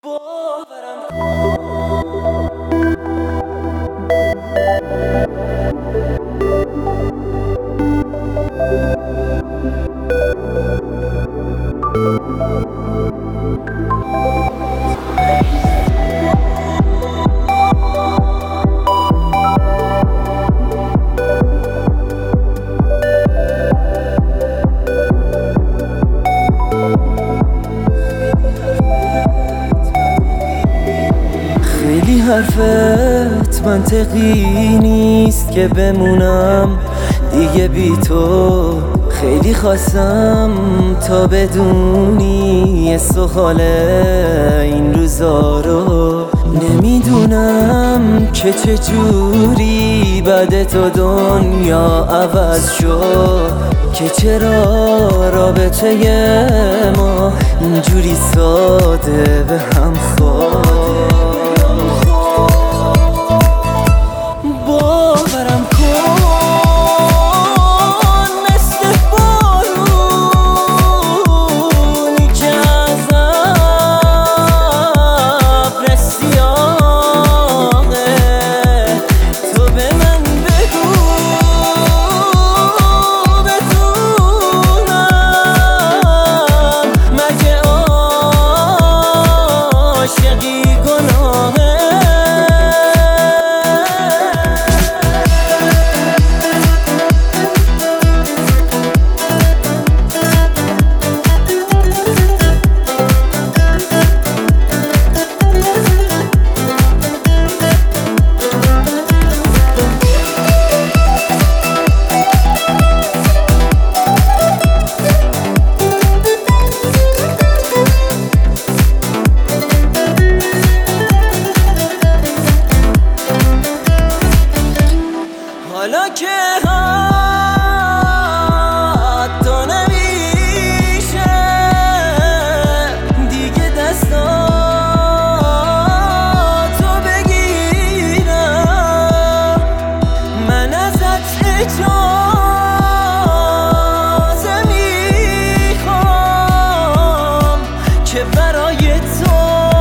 خیلی حرفت منطقی نیست که بمونم دیگه بی تو. خیلی خواستم تا بدونی سخال این روزا رو. نمیدونم که چجوری بعد تو دنیا عوض شد، که چرا رابطه ما اینجوری ساده به هم خورد. باورم کن مثل بارونی که از ابر سیاهه، تو به من بگو بدونم مگه عاشقی گناهه؟ حالا که حتی نمیشه دیگه دستاتو بگیرم، من ازت اجازه میخوام که برای تو